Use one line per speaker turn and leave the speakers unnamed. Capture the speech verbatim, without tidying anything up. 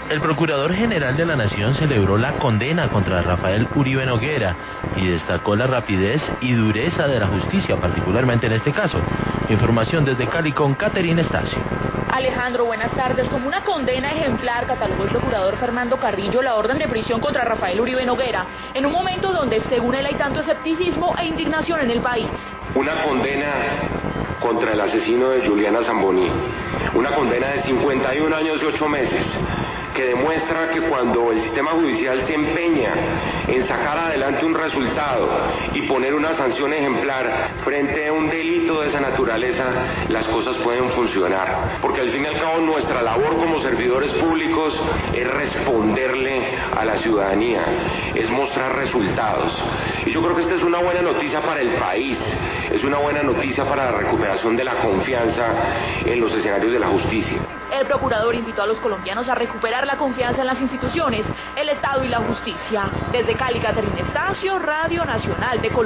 El Procurador General de la Nación celebró la condena contra Rafael Uribe Noguera y destacó la rapidez y dureza de la justicia, particularmente en este caso. Información desde Cali con Caterina Estacio.
Alejandro, buenas tardes. Como una condena ejemplar, catalogó el procurador Fernando Carrillo la orden de prisión contra Rafael Uribe Noguera, en un momento donde, según él, hay tanto escepticismo e indignación en el país.
Una condena contra el asesino de Juliana Zamboni, una condena de cincuenta y un años y ocho meses, que demuestra que cuando el sistema judicial se empeña en sacar adelante un resultado y poner una sanción ejemplar frente a un delito de esa naturaleza, las cosas pueden funcionar. Porque al fin y al cabo nuestra labor como servidores públicos es responderle a la ciudadanía, es mostrar resultados. Y yo creo que esta es una buena noticia para el país, es una buena noticia para la recuperación de la confianza en los escenarios de la justicia.
El procurador invitó a los colombianos a recuperar la confianza en las instituciones, el Estado y la justicia. Desde Cali, Caterina Estacio, Radio Nacional de Colombia.